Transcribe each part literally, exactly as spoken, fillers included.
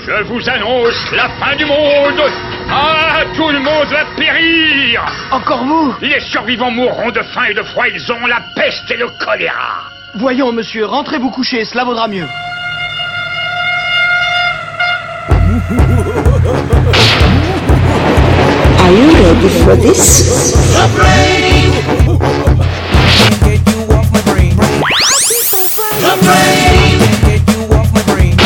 Je vous annonce la fin du monde. Ah, tout le monde va périr. Encore vous? Les survivants mourront de faim et de froid. Ils ont la peste et le choléra. Voyons, monsieur, rentrez vous coucher, cela vaudra mieux. Are you ready for this? The brain! Can't get you off my brain. The brain! Can't get you off my brain.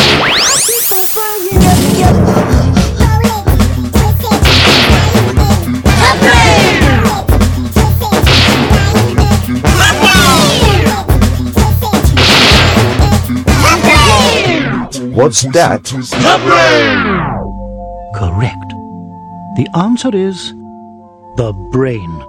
What's that? The brain! Correct. The answer is the brain.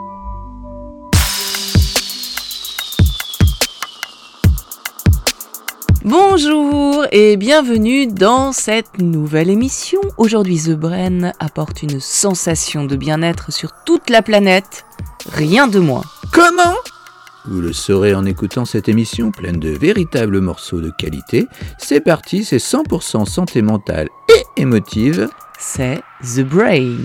Bonjour et bienvenue dans cette nouvelle émission. Aujourd'hui, The Brain apporte une sensation de bien-être sur toute la planète. Rien de moins. Comment ? Vous le saurez en écoutant cette émission pleine de véritables morceaux de qualité. C'est parti, c'est cent pour cent santé mentale et émotive. C'est The Brain.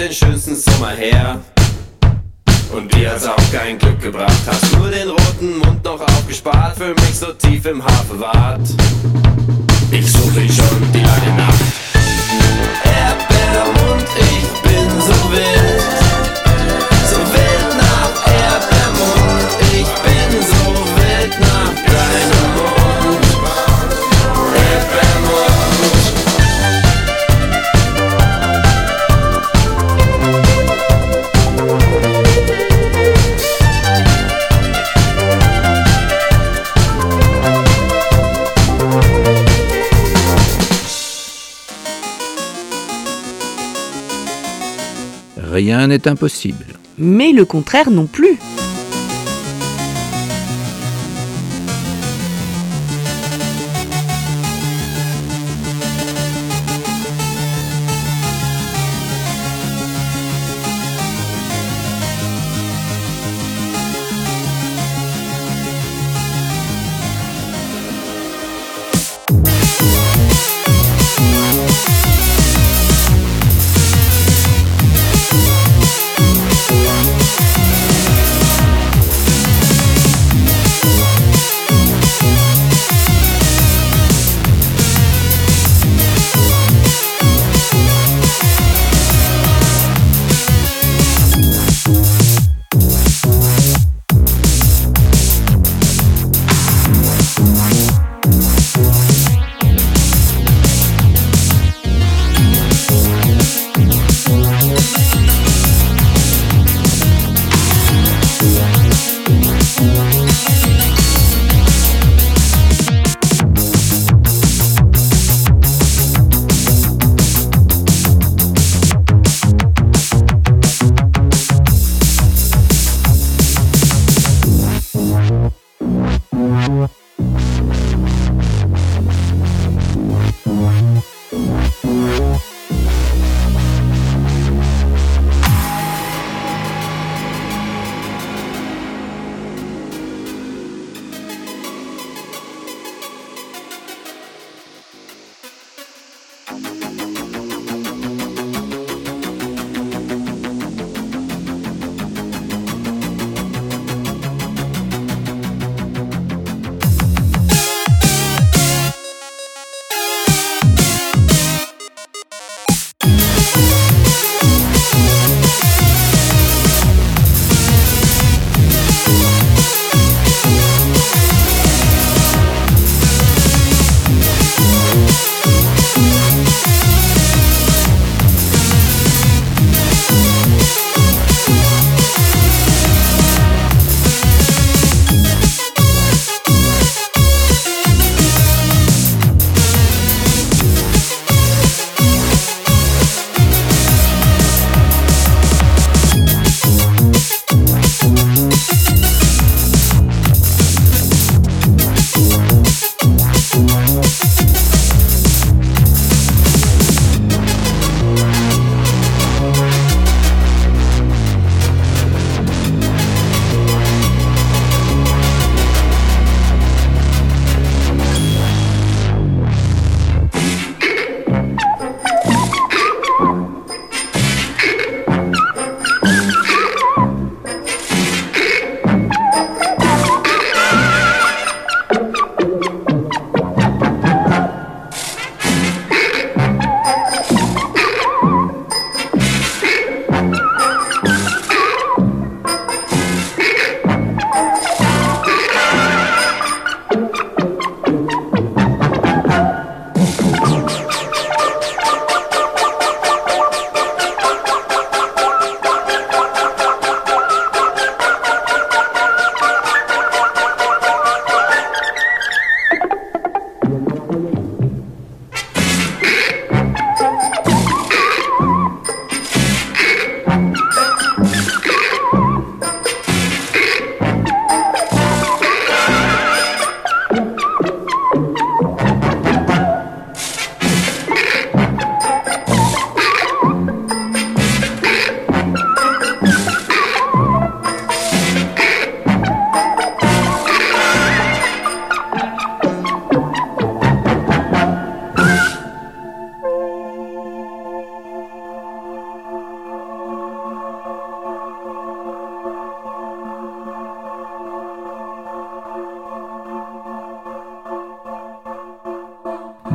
den schönsten Sommer her. Und dir hat's auch kein Glück gebracht. Hast nur den roten Mund noch aufgespart, für mich so tief im Haar verwahrt. Ich such dich schon die lange Nacht. Erdbeermund, ich bin so wild. So wild nach Erdbeermund. Ich bin so wild nach deinem Mund. Erdbeermund. Rien n'est impossible. Mais le contraire non plus.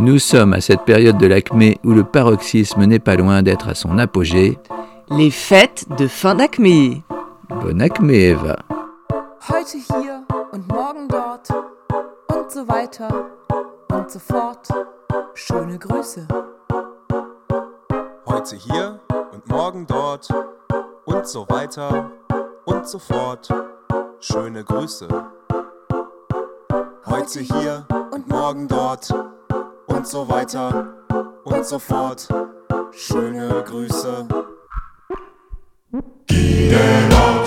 Nous sommes à cette période de l'acmé où le paroxysme n'est pas loin d'être à son apogée. Les fêtes de fin d'acmé. Bonne acmé, Eva. Heute hier und morgen dort und so weiter und so fort. Schöne Grüße. Heute hier und morgen dort und so weiter und so fort. Schöne Grüße. Heute hier und morgen dort und so weiter und so fort. Schöne Grüße. Get out.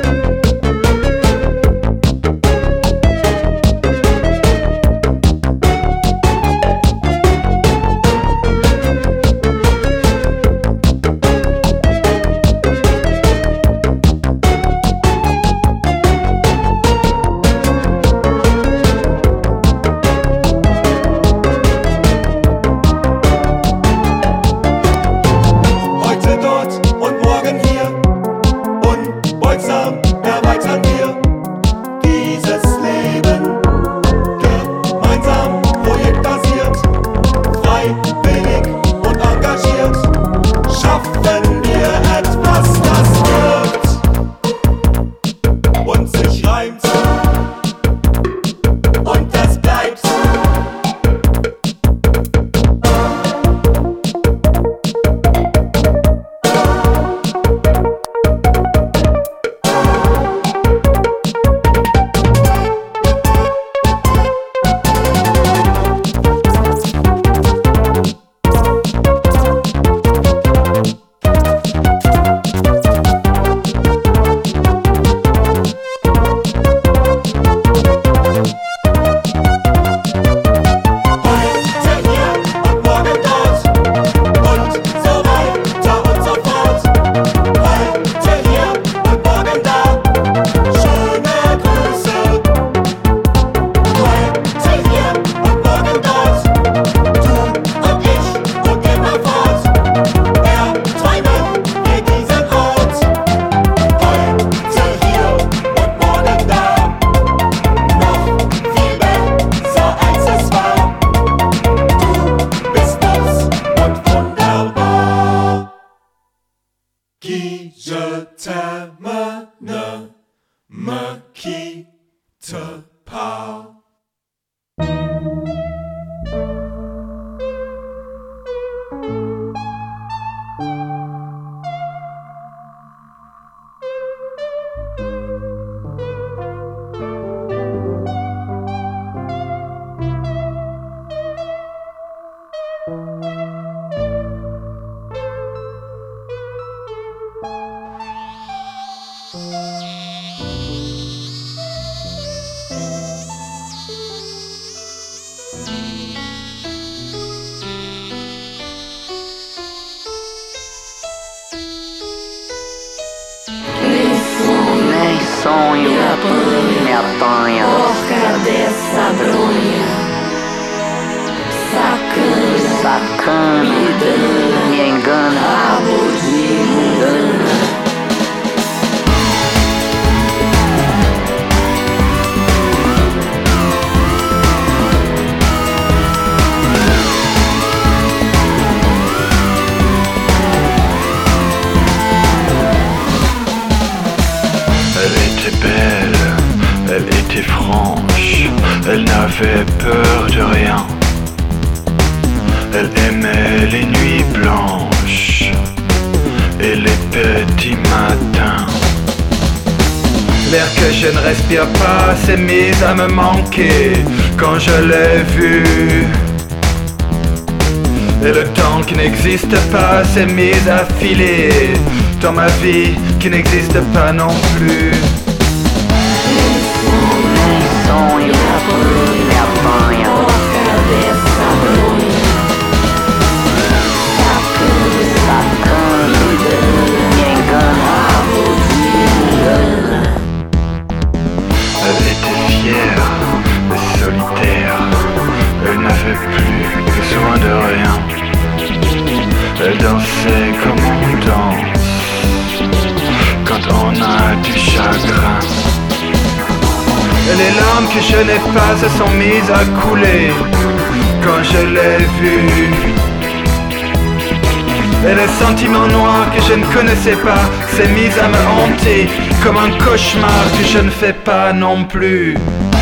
sonho me apanha. Porca dessa bronha, sacana, sacana, me, dana, me engana, rabo de mundana. Elle était franche, elle n'avait peur de rien. Elle aimait les nuits blanches et les petits matins. L'air que je ne respire pas s'est mis à me manquer quand je l'ai vue. Et le temps qui n'existe pas s'est mis à filer dans ma vie qui n'existe pas non plus. Sonho, me apanha, porca dessa bronha, sacana, me engana, rabo de mundana. Elle était fière et solitaire, elle n'avait plus besoin de rien. Elle dansait comme on danse quand on a du chagrin. Et les larmes que je n'ai pas se sont mises à couler quand je l'ai vu. Et les sentiments noirs que je ne connaissais pas s'est mis à me hanter comme un cauchemar que je ne fais pas non plus.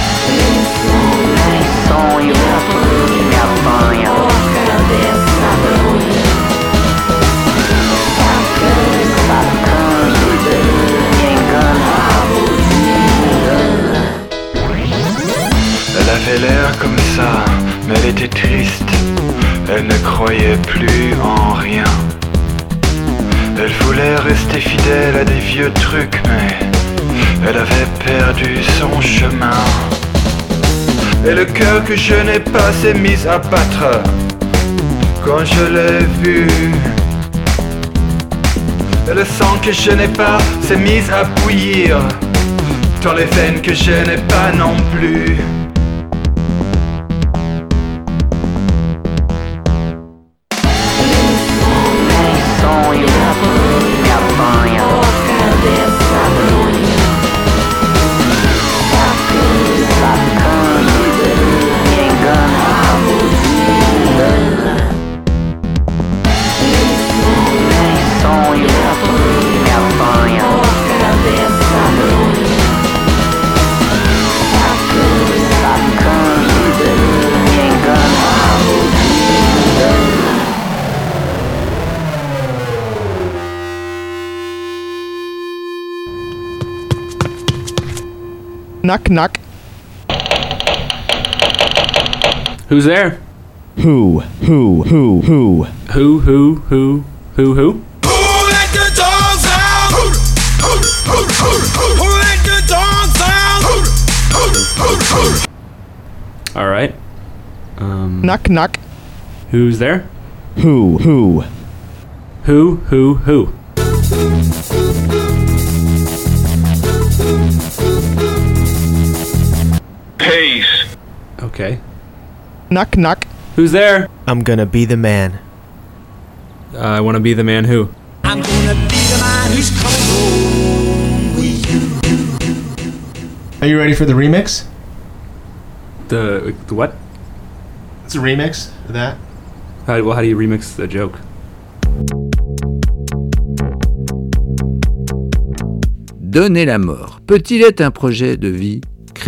Elle avait l'air comme ça, mais elle était triste. Elle ne croyait plus en rien. Elle voulait rester fidèle à des vieux trucs, mais elle avait perdu son chemin. Et le cœur que je n'ai pas s'est mis à battre quand je l'ai vu. Et le sang que je n'ai pas s'est mis à bouillir dans les veines que je n'ai pas non plus. Knock, knock. Who's there? Who, who, who, who? Who, who, who, who, who? Who let the dogs out? Who, who, who, who, who, who let the dogs out? Who, who, who, who. All right. Um. Knock, knock. Who's there? Who, who? Who, who, who? Peace. Okay. Knock, knock. Who's there? I'm gonna be the man. Uh, I want to be the man who? I'm gonna be the man who's coming home with you. Are you ready for the remix? The, the what? It's a remix of that. How, well, how do you remix the joke? Donner la mort peut-il être un projet de vie crédible ?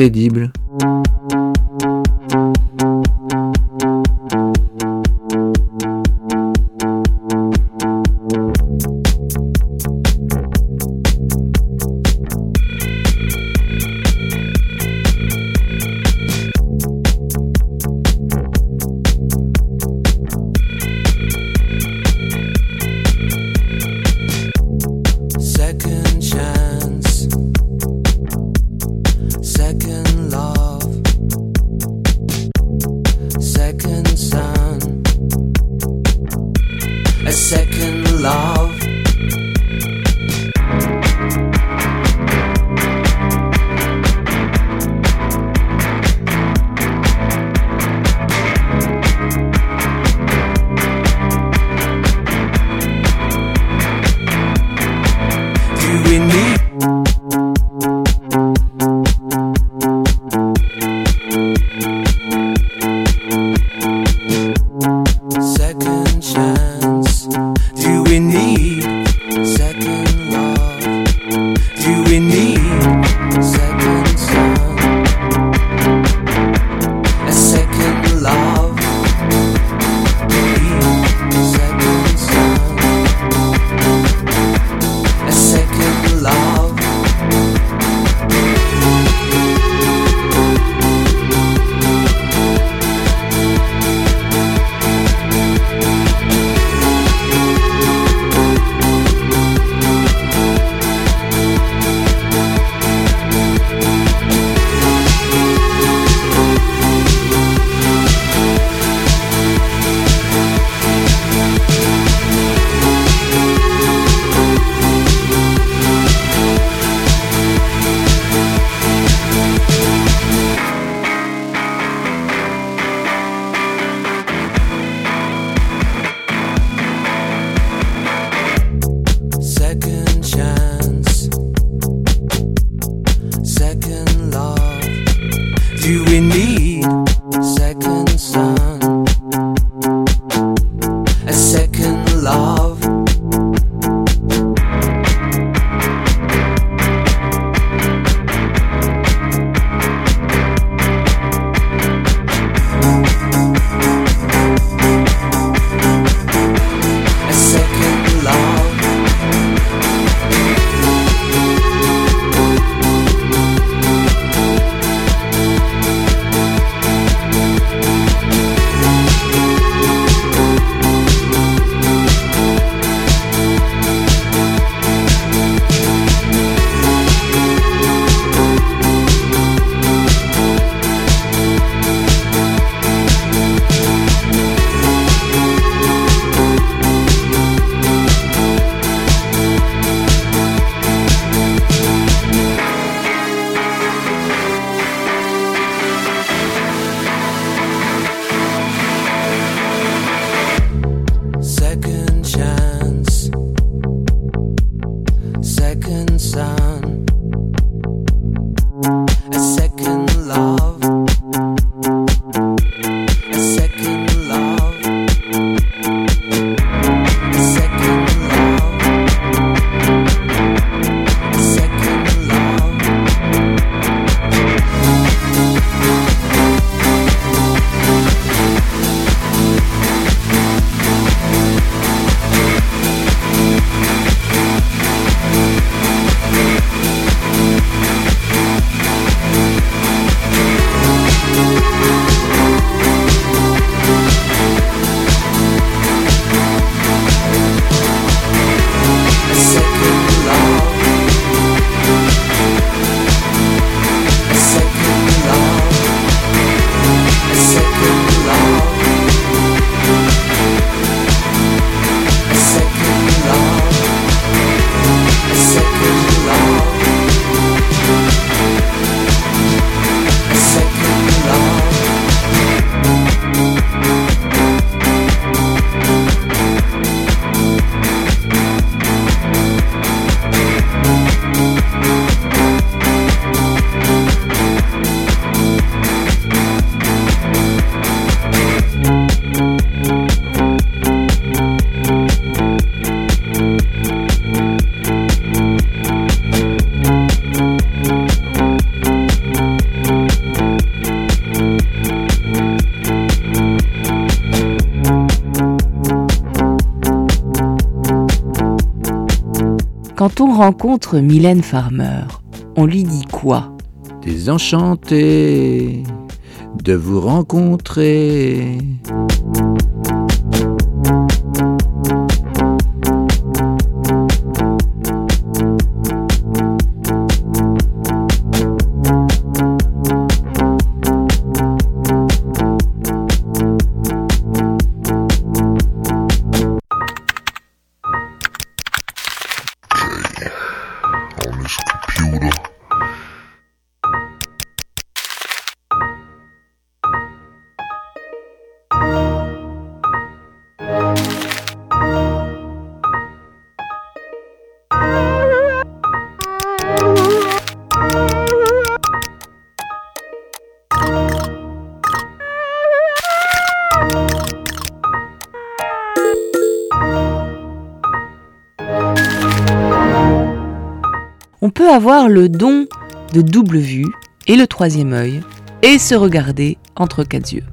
Second chance, second love, second sun, a second love. Do we need second chance, Quand on rencontre Mylène Farmer, on lui dit quoi ? Désenchanté de vous rencontrer. On peut avoir le don de double vue et le troisième œil et se regarder entre quatre yeux.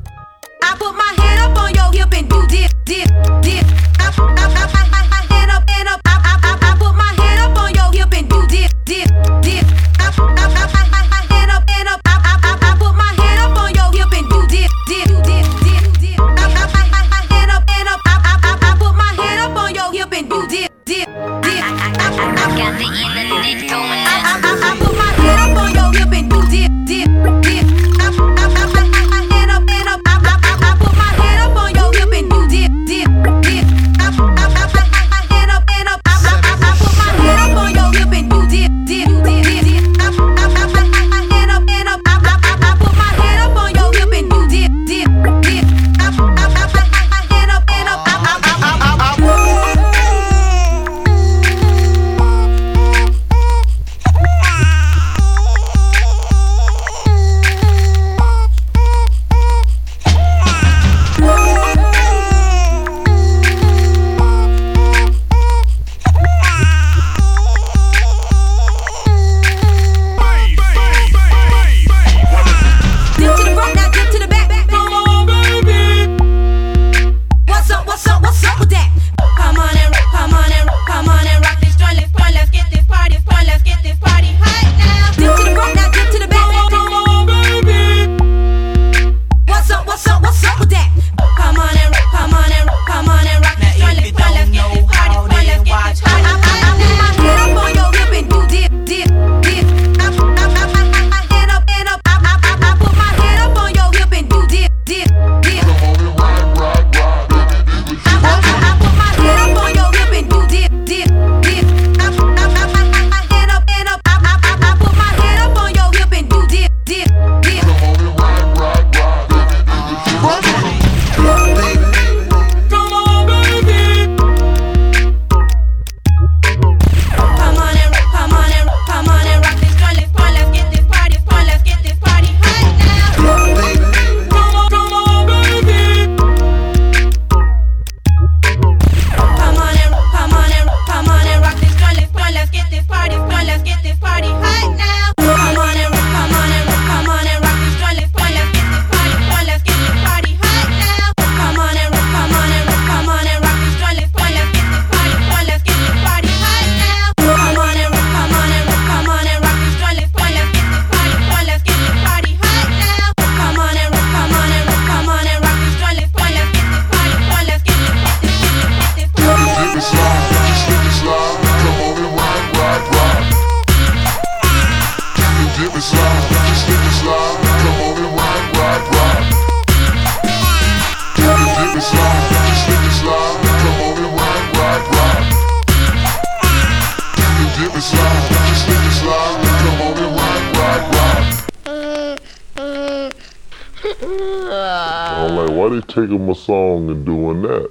I'm like, why they taking my song and doing that?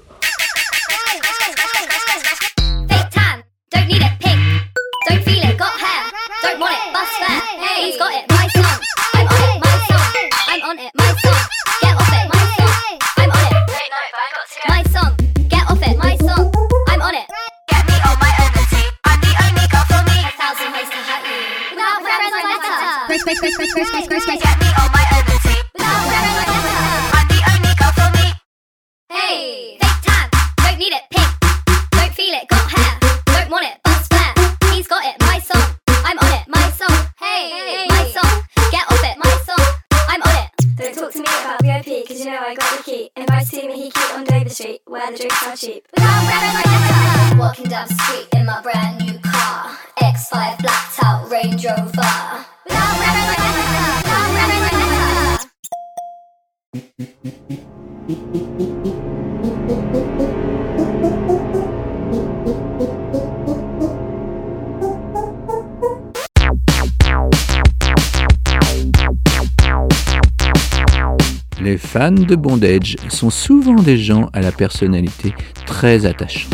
Fake tan, don't need it pink. Don't feel it, got hair. Don't want it, bust fair. Hey, he's got it, my song. I'm on it, my song. I'm on it, my song. Get off it, my song. I'm on it. Wait, no, but I got to go. My song, get off it, my song. I'm on it. Get me on my own tee. I'm the only girl for me. A thousand ways to hurt you. Without friends, I never. Grace, grace, grace, grace, grace, grace, grace, grace. Get me on my own tee. Without friends, I never. I'm the only girl for me. Hey, fake tan, don't need it pink. Don't feel it, got hair. Don't want it, bust fair. street where the drinks are cheap. Without wearing my necklace, walking down the street in my brand new car, X five blacked out Range Rover. Without wearing my necklace, without wearing my necklace. Les fans de bondage sont souvent des gens à la personnalité très attachante.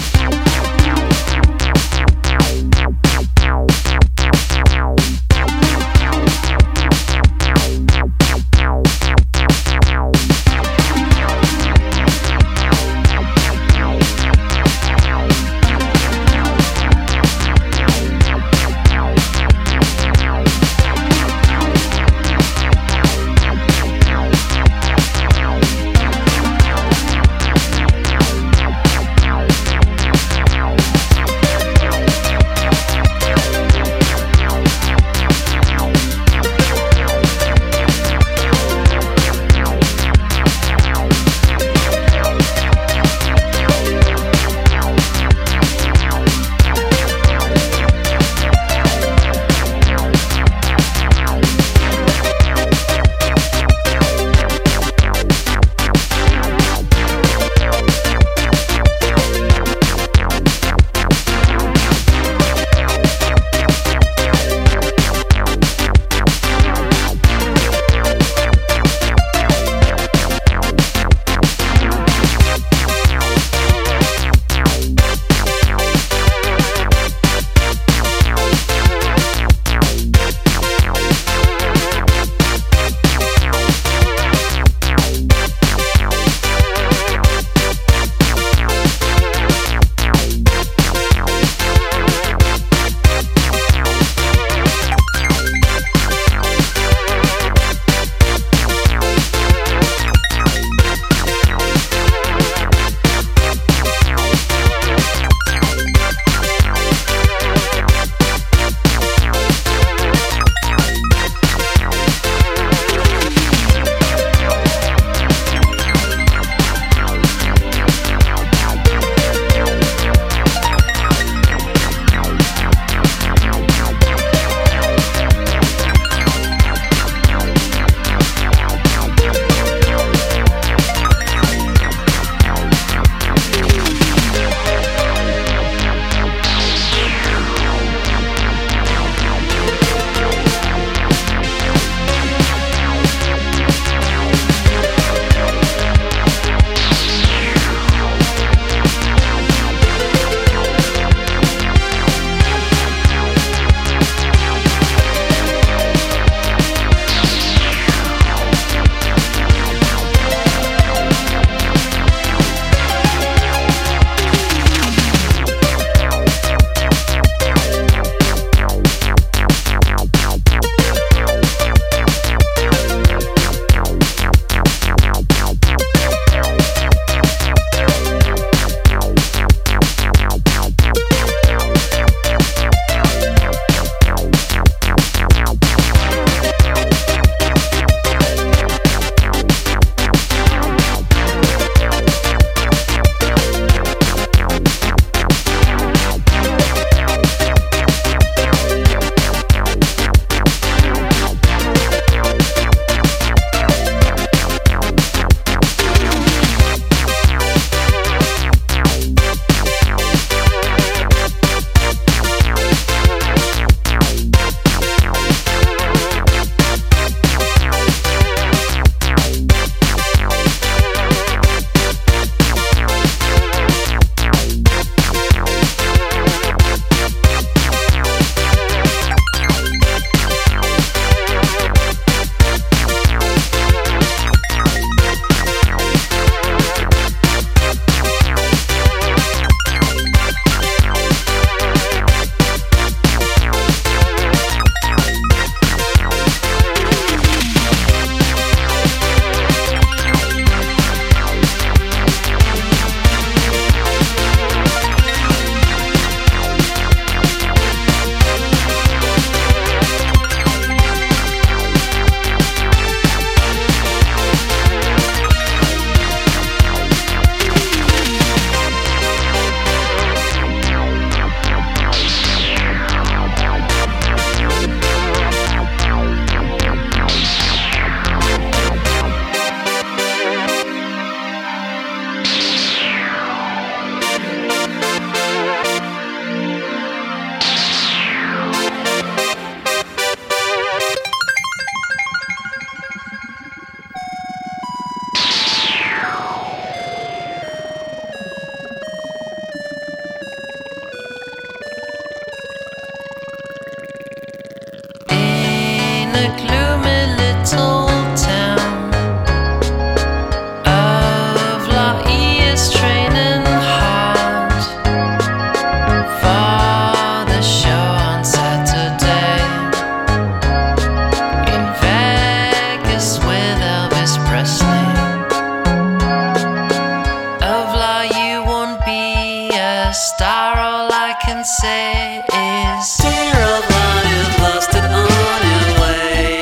star, all I can say is, dear old life, you've lost it on your way.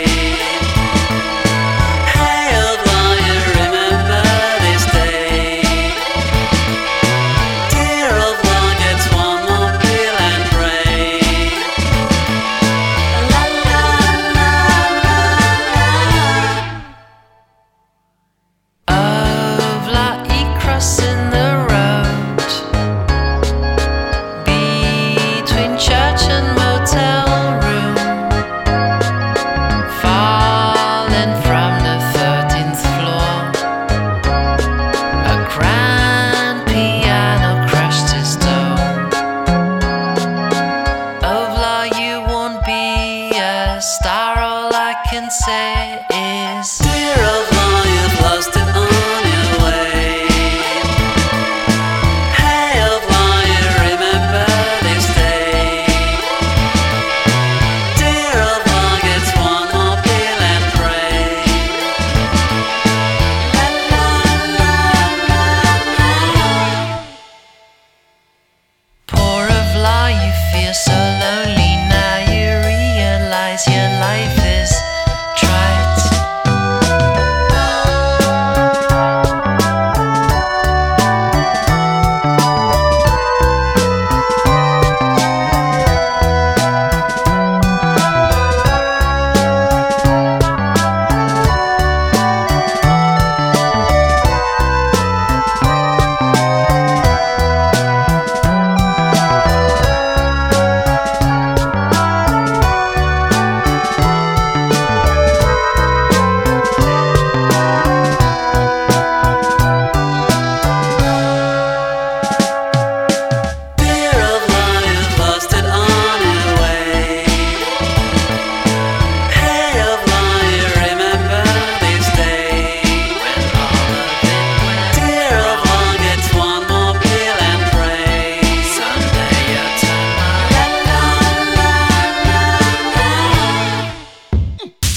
Hey old life, you remember this day. Dear old life gets one more pill and pray. La la la la la. Of light crossing the road between church and motel room, falling from the thirteenth floor. A grand piano crashed to stone. Of light, you won't be a star, all I can say is, dear old light, you've lost it on your way. Hey old light, you remember this day. Dear old light gets one more pill and pray. La la la la la. Poor of light, you feel so lonely now. You realize your life is trite. Dear old life, you've lost it on your way. Hey old life, you remember this day when all of it went. Dear old life gets one more pill and pray. Someday you'll turn my la la la la la.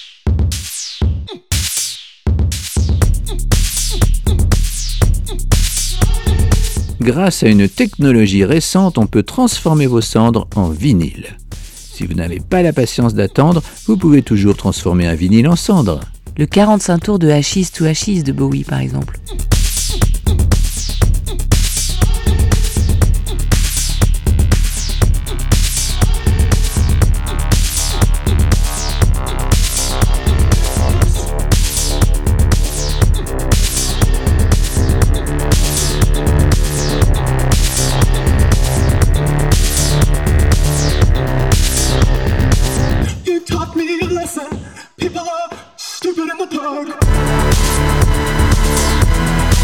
Grâce à une technologie récente, on peut transformer vos cendres en vinyle. Si vous n'avez pas la patience d'attendre, vous pouvez toujours transformer un vinyle en cendre. Le quarante-cinq tours de Ashes to Ashes de Bowie, par exemple. You taught me a lesson. People are stupid in the dark.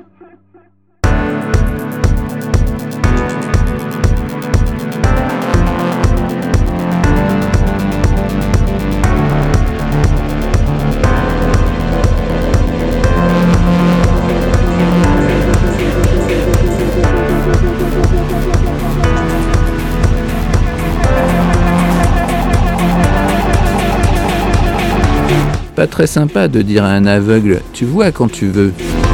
Pas très sympa de dire à un aveugle « tu vois quand tu veux ».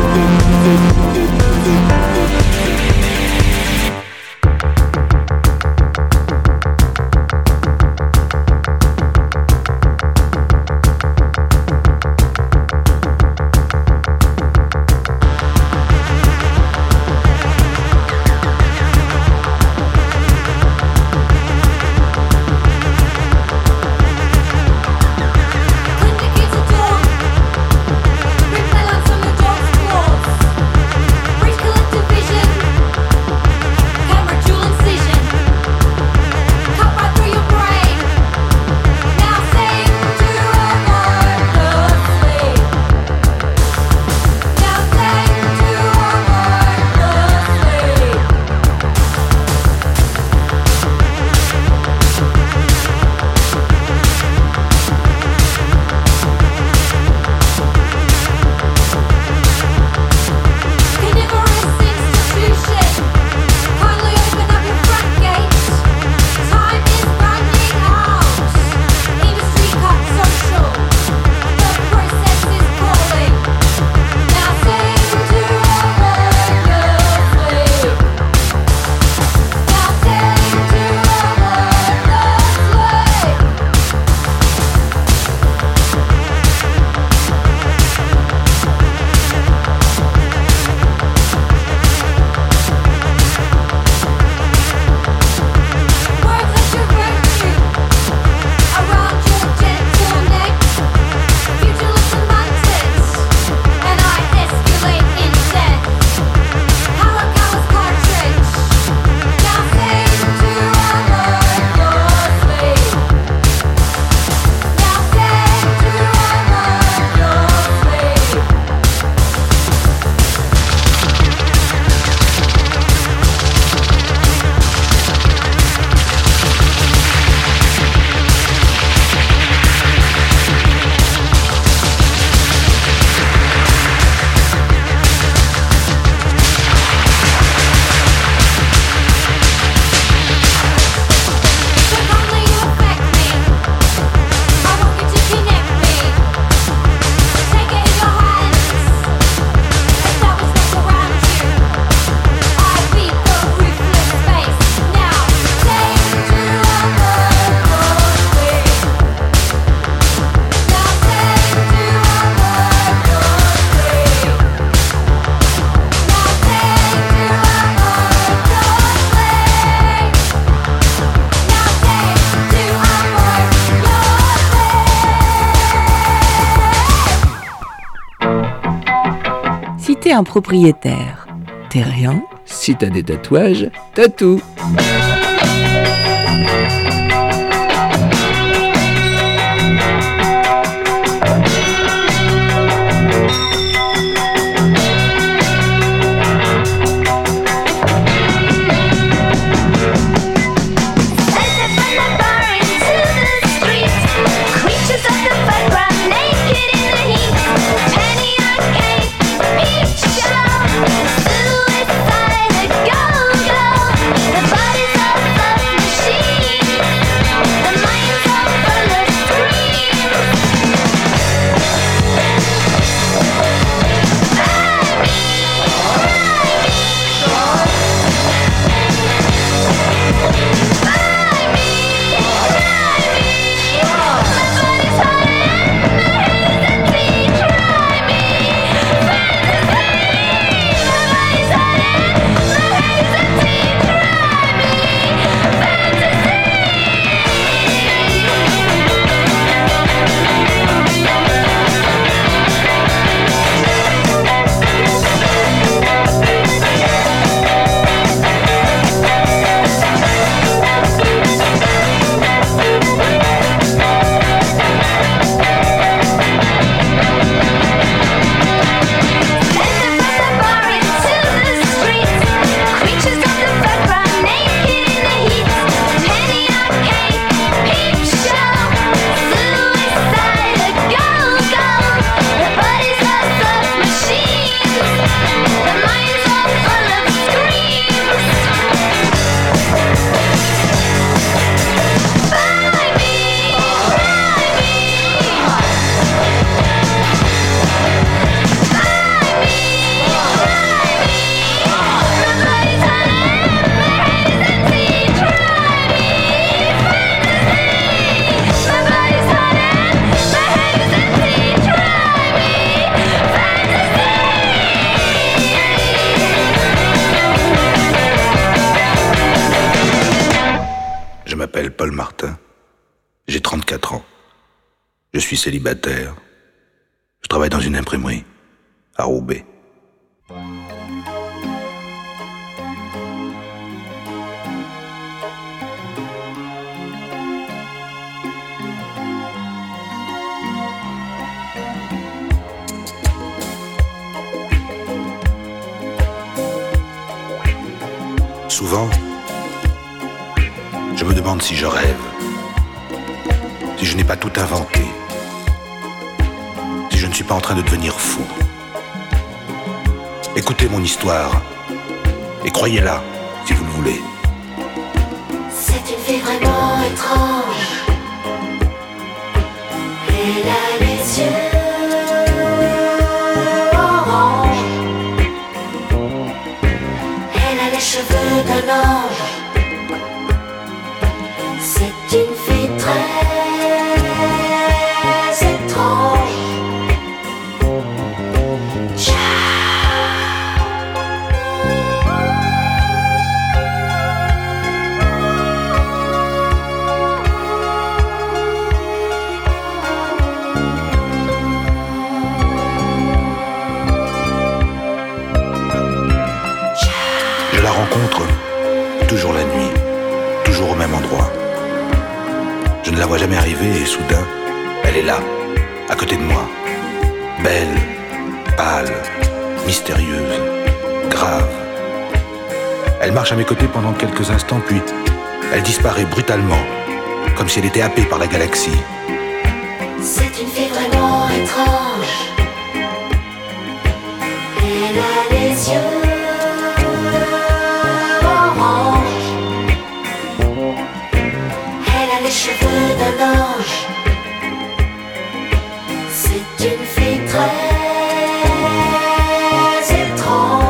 Si t'es un propriétaire, t'es rien. Si t'as des tatouages, t'as tout. Bodies Martin. J'ai trente-quatre ans. Je suis célibataire. Je travaille dans une imprimerie, à Roubaix. Souvent, je me demande si je rêve, si je n'ai pas tout inventé, si je ne suis pas en train de devenir fou. Écoutez mon histoire et croyez-la si vous le voulez. C'est une fille vraiment étrange. Elle a les yeux orange. Elle a les cheveux d'un ange. C'est une fille très étrange. Je la rencontre toujours la nuit, toujours au même endroit. Je ne la vois jamais arriver et soudain, elle est là, à côté de moi. Belle, pâle, mystérieuse, grave. Elle marche à mes côtés pendant quelques instants, puis elle disparaît brutalement, comme si elle était happée par la galaxie. C'est une fille vraiment étrange. Elle a les yeux orange. Elle a les cheveux d'un ange. C'est une fille très étrange.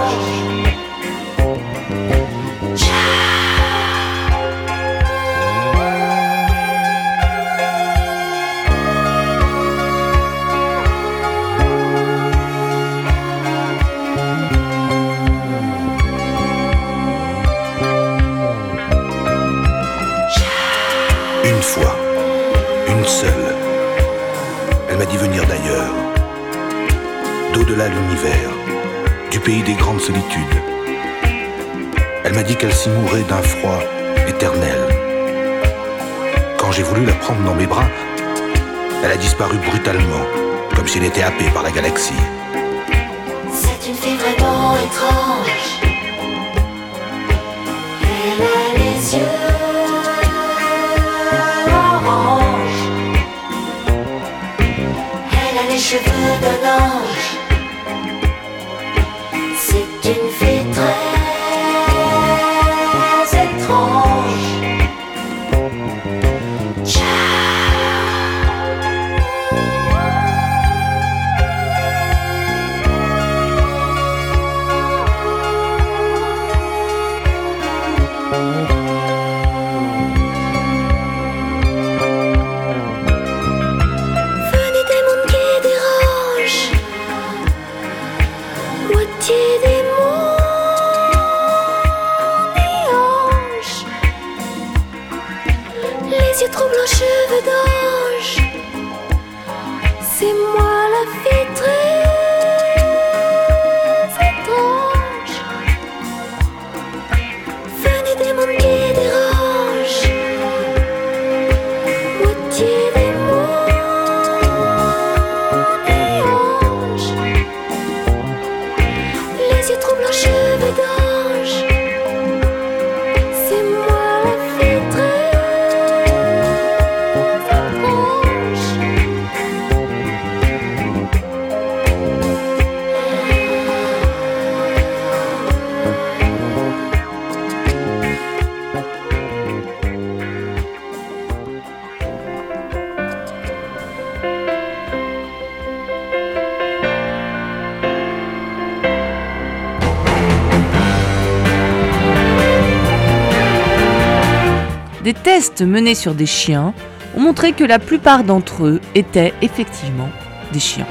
Une fois, une seule, elle m'a dit venir d'ailleurs, d'au-delà de l'univers, du pays des grandes solitudes. Elle m'a dit qu'elle s'y mourait d'un froid éternel. Quand j'ai voulu la prendre dans mes bras, elle a disparu brutalement, comme si elle était happée par la galaxie. C'est une fille vraiment étrange. Elle a les yeux orange. Elle a les cheveux d'un ange. C'est une fille très étrange. Venez des mondes qui dérangent, moitié démon et ange, les yeux troublants, cheveux d'ange. C'est moi la fille très étrange. Venez des mondes qui dérangent, moitié démon et ange, les yeux troublants, cheveux d'ange. C'est moi la fille très étrange. Des tests menés sur des chiens ont montré que la plupart d'entre eux étaient effectivement des chiens.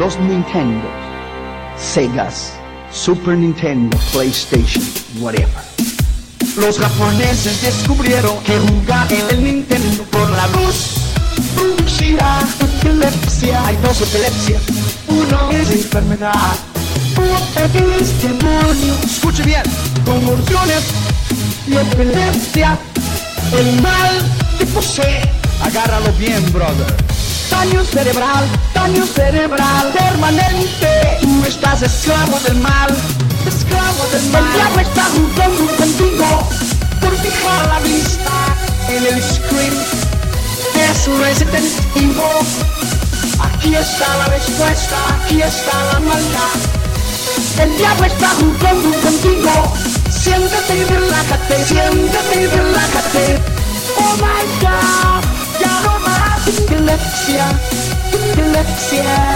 los Nintendos, Segas, Super Nintendo, PlayStation, whatever. Los japoneses descubrieron que jugar en el Nintendo por la luz producirá epilepsia. Hay dos epilepsias, uno es enfermedad, otro es demonio. Escuche bien, convulsiones y epilepsia, el mal te posee. Agárralo bien, brother. Daño cerebral, daño cerebral permanente. Tú estás esclavo del mal, esclavo del mal. El diablo está jugando contigo por fijar la vista en el screen. Es Resident Evil. Aquí está la respuesta, aquí está la maldad. El diablo está jugando contigo. Siéntate y relájate, siéntate y relájate. Oh my God, ya no más epilepsia, epilepsia.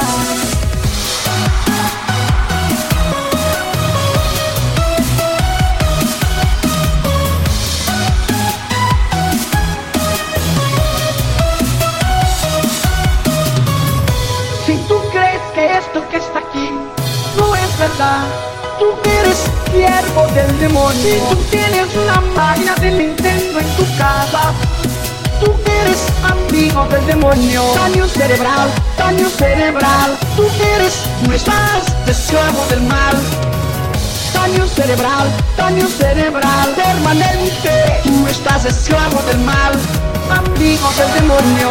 Si tú crees que esto que está aquí no es verdad, tú eres siervo del demonio. Tú tienes una máquina de Nintendo en tu casa, tú eres amigo del demonio. Daño cerebral, daño cerebral. Tú eres, tú estás esclavo del mal. Daño cerebral, daño cerebral permanente. Tú estás esclavo del mal, amigo del demonio.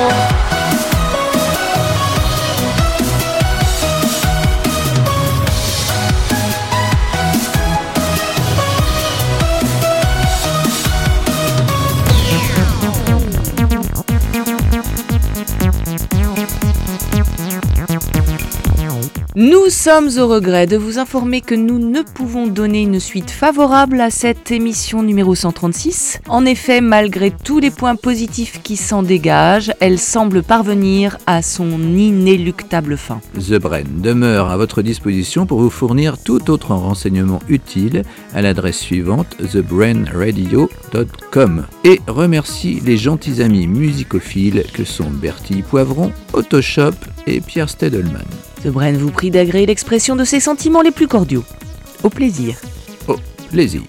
Nous sommes au regret de vous informer que nous ne pouvons donner une suite favorable à cette émission numéro cent trente-six. En effet, malgré tous les points positifs qui s'en dégagent, elle semble parvenir à son inéluctable fin. The Brain demeure à votre disposition pour vous fournir tout autre renseignement utile à l'adresse suivante the brain radio dot com et remercie les gentils amis musicophiles que sont Bertie Poivron, Autoshop et Pierre Stedelman. The Brain vous prie d'agréer l'expression de ses sentiments les plus cordiaux. Au plaisir. Au plaisir.